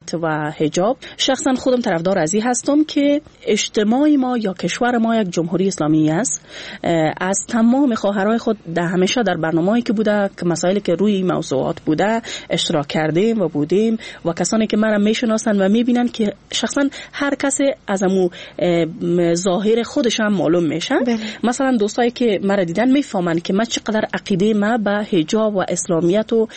اسلامیت و حجاب. شخصا خودم طرفدار از این هستم که اجتماع ما یا کشور ما یک جمهوری اسلامی است. از تمام خواهرای خود همیشه در برنامه‌ای که بوده که مسائلی که روی موضوعات بوده اشتراک کردیم و بودیم و کسانی که مرا میشناسن و میبینن که شخصا هر کسی از امو ظاهر خودش هم معلوم میشه. مثلا دوستایی که مرا دیدن میفهمن که من چقدر عقیده ما به حجاب و اسلامیت و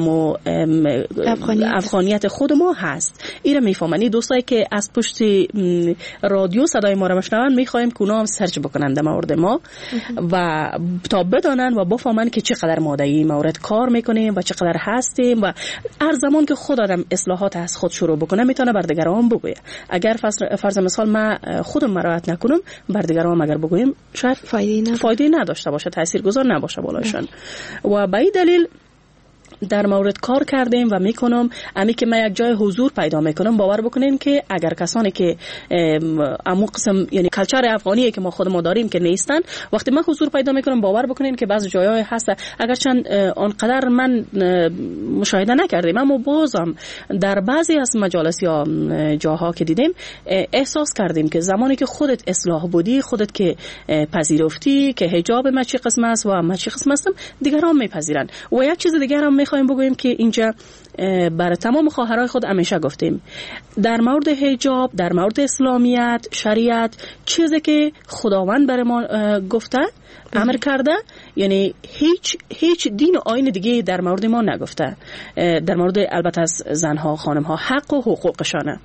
افغانیت خود ما هست. اینا میفهمن. این دوستایی که از پشت رادیو صدای ما را میشنون میخوایم که اونا هم سرچ بکنن در مورد ما و تا بدانن و بفهمن که چقدر ما در این مورد کار میکنیم و چقدر هستیم و هر زمان که خود آدم اصلاحات از خود شروع بکنه میتونه بر دیگران بگویه. اگر فرض مثال من خودم مراعات نکنم بر دیگران اگر بگویم شاید فایده نداشته باشه، تاثیرگذار نباشه بالایشان. و به این دلیل در مورد کار کردیم و میکنم. امی که من یک جای حضور پیدا میکنم باور بکنین که اگر کسانی که امو قسم یعنی کلچر افغانیه که ما خودمون داریم که نیستن، وقتی من حضور پیدا میکنم باور بکنین که بعضی جایهای هست اگرچند آنقدر من مشاهده نکردیم اما بازم در بعضی از مجالس یا جاها که دیدیم احساس کردیم که زمانی که خودت اصلاح بودی، خودت که پذیرفتی که حجاب ما چی قسم است و ما چی قسم هستم، دیگران میپذیرن. و یک چیز دیگر هم میخوایم بگوییم که اینجا برای تمام خواهرای خود همیشه گفتیم در مورد حجاب، در مورد اسلامیت، شریعت، چیزی که خداوند برای ما گفته امر کرده، یعنی هیچ دین و آیین دیگه در مورد ما نگفته. در مورد البته از زنها، خانمها حق و حقوقشانه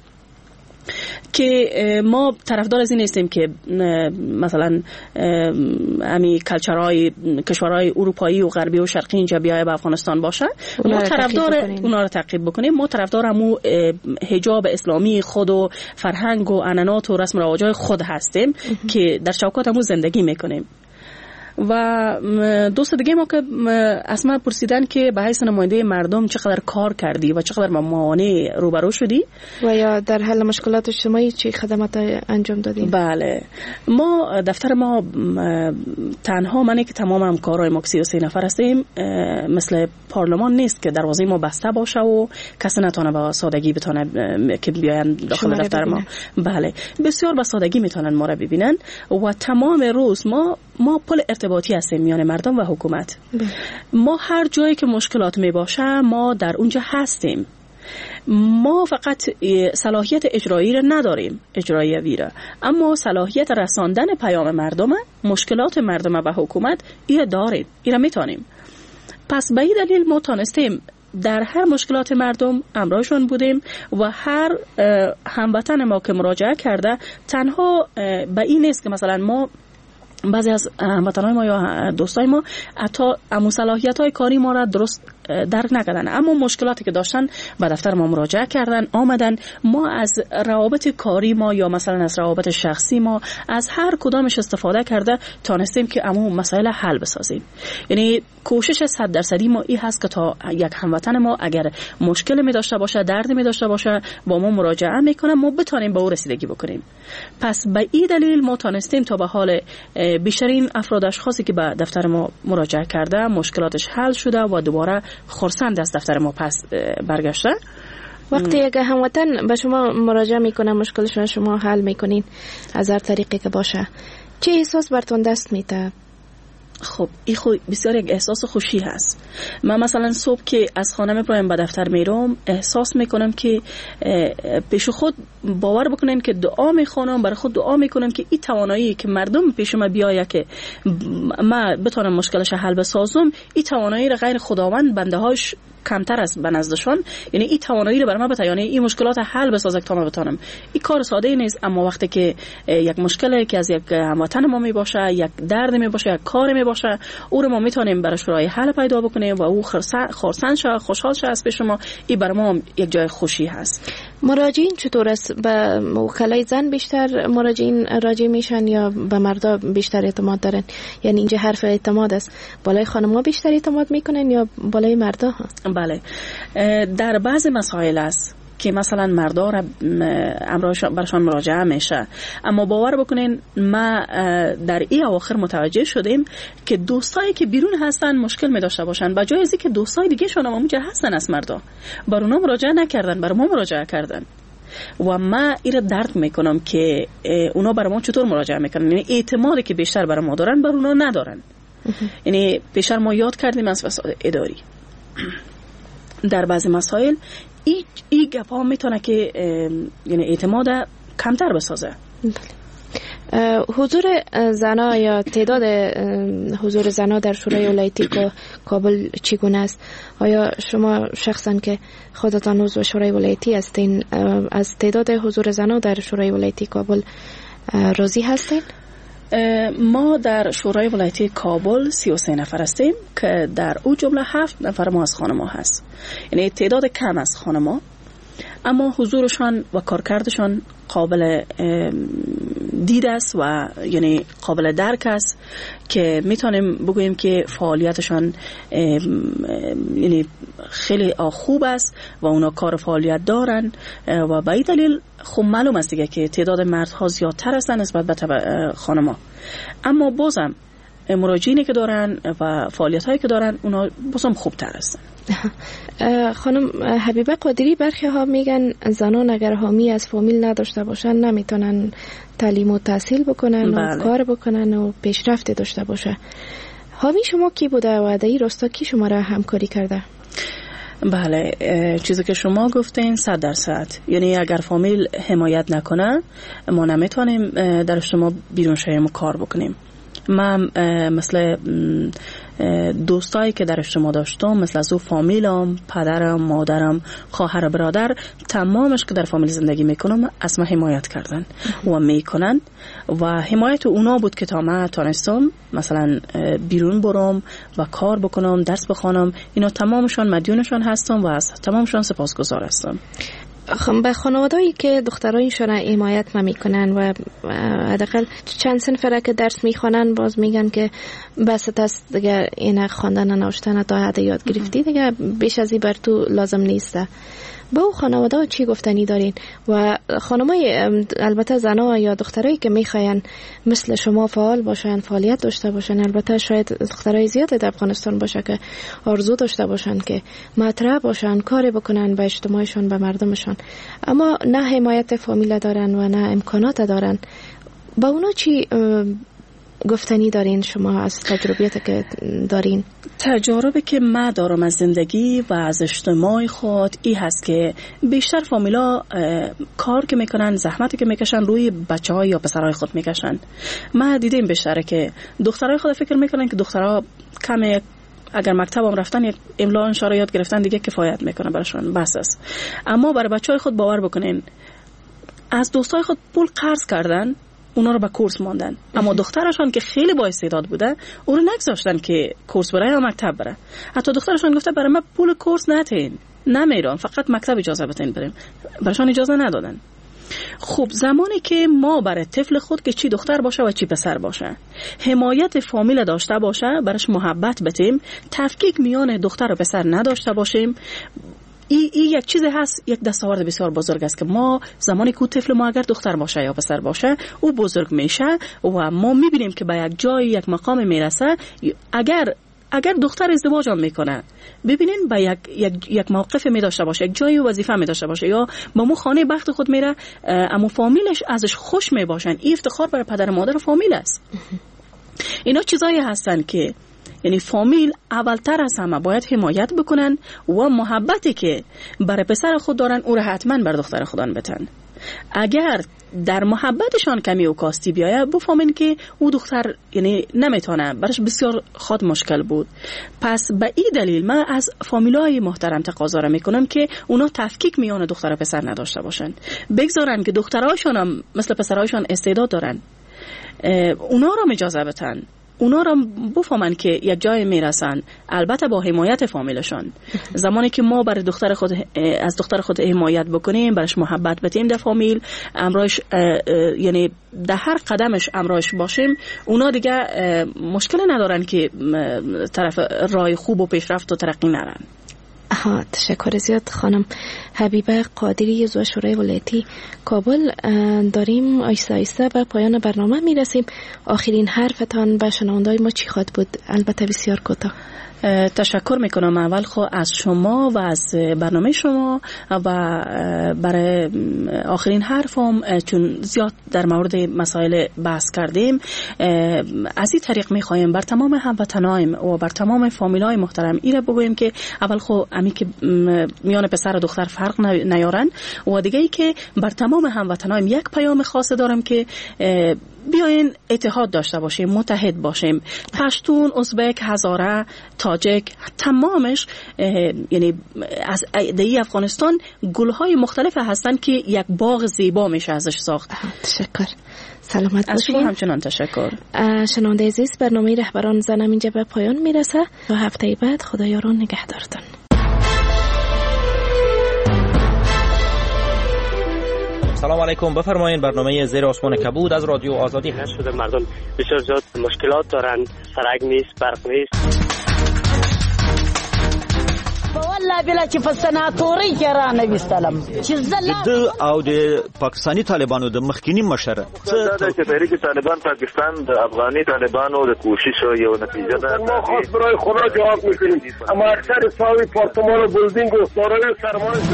که ما طرفدار از این نیستیم که مثلا امی کلچرهای کشورهای اروپایی و غربی و شرقی اینجا بیایه به افغانستان باشه. ما طرفدار اونا رو تعقیب بکنیم. ما طرفدار همو حجاب اسلامی خود و فرهنگ و عنعنات و رسم و رواج‌های خود هستیم که در چوکات همو زندگی میکنیم. و دوست دیگه ما که از من پرسیدن که به حیث نماینده مردم چقدر کار کردی و چقدر موانع روبرو شدی و یا در حل مشکلات اجتماعی چه خدمات انجام دادیم. بله، ما دفتر ما تنها منی که تمام همکارای ما 33 نفر هستیم مثل پارلمان نیست که دروازه ما بسته باشه و کسی نتونه با سادگی بتونه که بیاین داخل دفتر ما. بله، بسیار با سادگی میتونن ما را ببینن و تمام روز ما پل ارتباطی هستیم میان مردم و حکومت. ما هر جایی که مشکلات می باشه ما در اونجا هستیم. ما فقط صلاحیت اجرایی را نداریم، اجرایی را، اما صلاحیت رساندن پیام مردم، مشکلات مردم به حکومت این داریم، این را میتونیم. پس به این دلیل ما تانستیم در هر مشکلات مردم همراهشون بودیم و هر هموطن ما که مراجعه کرده تنها به این نیست که مثلا ما بعضی از هموطنان ما یا دوستای ما حتی صلاحیت‌های کاری ما را درست درک نکردن، اما مشکلاتی که داشتن به دفتر ما مراجعه کردن، آمدن. ما از روابط کاری ما یا مثلا از روابط شخصی ما از هر کدامش استفاده کرده تانستیم که مسائل حل بسازیم. یعنی کوشش 100% ما این هست که تا یک هموطن ما اگر مشکل می داشته باشه، درد می داشته باشه، با ما مراجعه میکنه، ما بتونیم به او رسیدگی بکنیم. پس به این دلیل ما تانستیم تا به حال بیشترین افراد اشخاصی که به دفتر ما مراجعه کرده مشکلاتش حل شده و دوباره خرسند از دفتر ما پس برگشته. وقتی یک هموطن به شما مراجعه میکنه مشکلش شما حل میکنین از هر طریقی که باشه، چه احساس براتون دست میده؟ خب این بسیار یک احساس خوشی هست. من مثلا صبح که از خانه میپرایم به دفتر میرم احساس میکنم که پیش خود باور بکنین که دعا میخونم، برای خود دعا میکنم که این توانایی که مردم پیش ما بیایه که من بتونم مشکلش حل بسازم، این توانایی را غیر خداوند بنده هاش کمتر است به نزدشان. یعنی این توانایی رو برای من بده، یعنی این مشکلات حل بسازه تا من بتونم. این کار ساده نیست، اما وقتی که یک مشکلی که از یک هموطن ما می باشه، یک درد می باشه، یک کار می باشه، او رو ما میتونیم براش راه حل پیدا بکنیم و او خرسند شه، خوشحال شه از پیش ما. این برای ما یک جای خوشی هست. مراجعین چطور است؟ به وکلای زن بیشتر مراجعین راجع میشن یا به مردا بیشتر اعتماد دارن؟ یعنی اینجا حرف اعتماد است، بالای خانم‌ها بیشتر اعتماد میکنن یا بالای مردا ها؟ بله، در بعض مسائل است که مثلا مردا را برشان مراجعه میشه. اما باور بکنین ما در این اواخر متوجه شدیم که دوستایی که بیرون هستن مشکل می داشته باشن، بجای از اینکه دوستای دیگه شون هم اونجا هستن از مردا بر اونا مراجعه نکردن، بر ما مراجعه کردن. و ما ایره درک میکنم که اونا بر ما چطور مراجعه میکنن، یعنی اعتمادی که بیشتر بر ما دارن بر اونا ندارن. یعنی بیشتر ما یاد کردیم از وسایل اداری در بعضی مسائل این گپا میتونه که یعنی اعتماد کمتر بسازه. حضور زنا یا تعداد حضور زنا در شورای ولایتی کابل چگونه است؟ آیا شما شخصا که خودتان عضو شورای ولایتی هستین از تعداد حضور زنا در شورای ولایتی کابل راضی هستین؟ ما در شورای ولایتی کابل 33 نفر هستیم که در او جمله 7 نفر ما از خانم‌ها هست، یعنی تعداد کم از خانم‌ها، اما حضورشان و کارکردشان قابل دید است و یعنی قابل درک است که میتونیم بگوییم که فعالیتشان یعنی خیلی خوب است و اونا کار فعالیت دارن و به این دلیل خب معلوم است دیگه که تعداد مردها زیادتر هستن نسبت به خانم‌ها. اما بازم مراجعینی که دارن و فعالیت‌هایی که دارن اونا بازم خوبتر هستن. خانم حبیبه قادری، برخی ها میگن زنان اگر حامی از فامیل نداشته باشن نمیتونن تعلیم و تحصیل بکنن و کار بکنن و پیشرفت داشته باشه. حامی شما کی بوده و در این راستا کی شما را همکاری کرده؟ بله، چیزی که شما گفتین 100%. یعنی اگر فامیل حمایت نکنه ما نمیتونیم در شما بیرون شهرمون کار بکنیم. من مثل دوستایی که در اجتماع داشتم، مثل از او فامیلم، پدرم، مادرم، خواهر، برادر، تمامش که در فامیل زندگی میکنم از من حمایت کردن و میکنن و حمایت اونا بود که تا من تانستم مثلا بیرون برم و کار بکنم، درس بخوانم. اینا تمامشان مدیونشان هستم و از تمامشان سپاسگزار هستم. به خانوادهایی که دخترایشون حمایت میکنن و حداقل چند صنف را که درس میخوانن باز میگن که بس است دیگه این خواندن نوشتن تا حد یاد گرفتی دیگه بیش از این بر تو لازم نیسته، با او خانواده چی گفتنی دارین؟ و خانمای البته زنا یا دخترایی که میخواین مثل شما فعال باشن، فعالیت داشته باشن، البته شاید دخترای زیاد در افغانستان باشه که آرزو داشته باشن که مطرح باشن، کاری بکنن به اجتماعشون، به مردمشون، اما نه حمایت فامیل دارن و نه امکانات دارن، با اونا چی گفتنی دارین شما از تجربیات که دارین؟ تجربه که من دارم از زندگی و از اجتماع خود این هست که بیشتر فامیلا کار که میکنن، زحمتی که میکشن روی بچه های یا پسرهای خود میکشن. من دیدیم بیشتره که دخترهای خود فکر میکنن که دخترها کمی اگر مکتب هم رفتن یک املا انشاره یاد گرفتن دیگه کفایت میکنه براشون، بس است. اما برای بچه های خود باور بکنین از دوستای خود پول قرض کردن، اونا رو به کورس ماندن، اما دخترشان که خیلی با استعداد بوده اون رو نگذاشتن که کورس بره یا مکتب بره. حتی دخترشان گفته برای من پول کورس نتین، نمیرم، فقط مکتب اجازه بتین بریم، براشان اجازه ندادن. خب زمانی که ما برای طفل خود که چی دختر باشه و چی پسر باشه حمایت فامیل داشته باشه، براش محبت بتیم، تفکیک میان دختر و پسر نداشته باشیم، این یک چیز هست، یک دستاورد بسیار بزرگ است که ما زمانی که طفل ما اگر دختر باشه یا پسر باشه او بزرگ میشه و ما میبینیم که به یک جای یک مقام میرسه. اگر دختر ازدواج هم میکنه ببینین به یک موقف می داشته باشه، یک جایی وظیفه می داشته باشه یا با مو خانه بخت خود میره، اما فامیلش ازش خوش می باشن، این افتخار برای پدر و مادر و فامیل است. اینا چیزایی هستن که یعنی فامیل اولتر از همه باید حمایت بکنن و محبتی که برای پسر خود دارن او را حتما بر دختر خودان بتن. اگر در محبتشان کمی و کاستی بیایه بفهمین که او دختر یعنی نمیتونه، برش بسیار خود مشکل بود. پس به این دلیل من از فامیلای محترم تقاضا میکنم که اونا تفکیک میان دختر و پسر نداشته باشن، بگذارن که دخترهاشون هم مثل پسرهاشون استعداد دارن، اونا را اجازه بدن، اونا را بفهمن که یک جای میرسن، البته با حمایت فامیلشان. زمانی که ما برای دختر خود از دختر خود حمایت بکنیم، برش محبت بتیم در فامیل، امروش یعنی در هر قدمش امروش باشیم، اونا دیگه مشکل ندارن که طرف راه خوب و پیشرفت و ترقی نرن. تشکر زیاد خانم حبیبه قادری عضو شورای ولایتی کابل. داریم آیسته آیسته به پایان برنامه میرسیم. آخرین حرفتان به شنونده‌های ما چی خواهد بود؟ البته بسیار کوتاه. تشکر میکنم اول از شما و از برنامه شما و برای آخرین حرفم، چون زیاد در مورد مسائل بحث کردیم، از این طریق میخوایم بر تمام هموطنایم و بر تمام فامیلای محترم ایره بگویم که اول امی که میان پسر و دختر فرق نیارن و دیگه ای که بر تمام هموطنایم یک پیام خاص دارم که بیاین اتحاد داشته باشیم، متحد باشیم. پشتون، ازبک، هزاره، تاجک، تمامش یعنی از ایده افغانستان گلهای مختلف هستن که یک باغ زیبا میشه ازش ساخت. تشکر. سلامت از شما همچنان تشکر. شنونده عزیز، برنامه رهبران زنم اینجا به پایان میرسه. تا هفته بعد خدا یاران نگهدارتون. سلام علیکم. بفرمایید. برنامه زیر آسمان کبود از رادیو آزادی هست. شده مردم بسیار زیاد مشکلات دارن، سرک نیست، برق نیست. والله بلا چې په سناتوري کې را نوستلم چې د او د پاکستانی طالبانو د مخکینی مشر چې تحریک طالبان پاکستان د افغاني طالبانو د کوشش یو نتیجه ده. ما خاص برای خدا جواب میکنیم، اما اکثر ساوی پارتمان و بلدینگ و سارای سرمان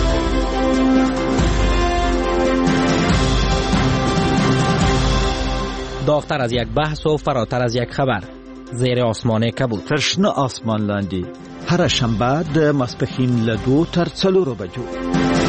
داغتر از یک بحث و فراتر از یک خبر. زیر آسمان کبود. ترشنه آسمان لاندی. هر شنبه د ماسپښین له 2 تر 4 بجو.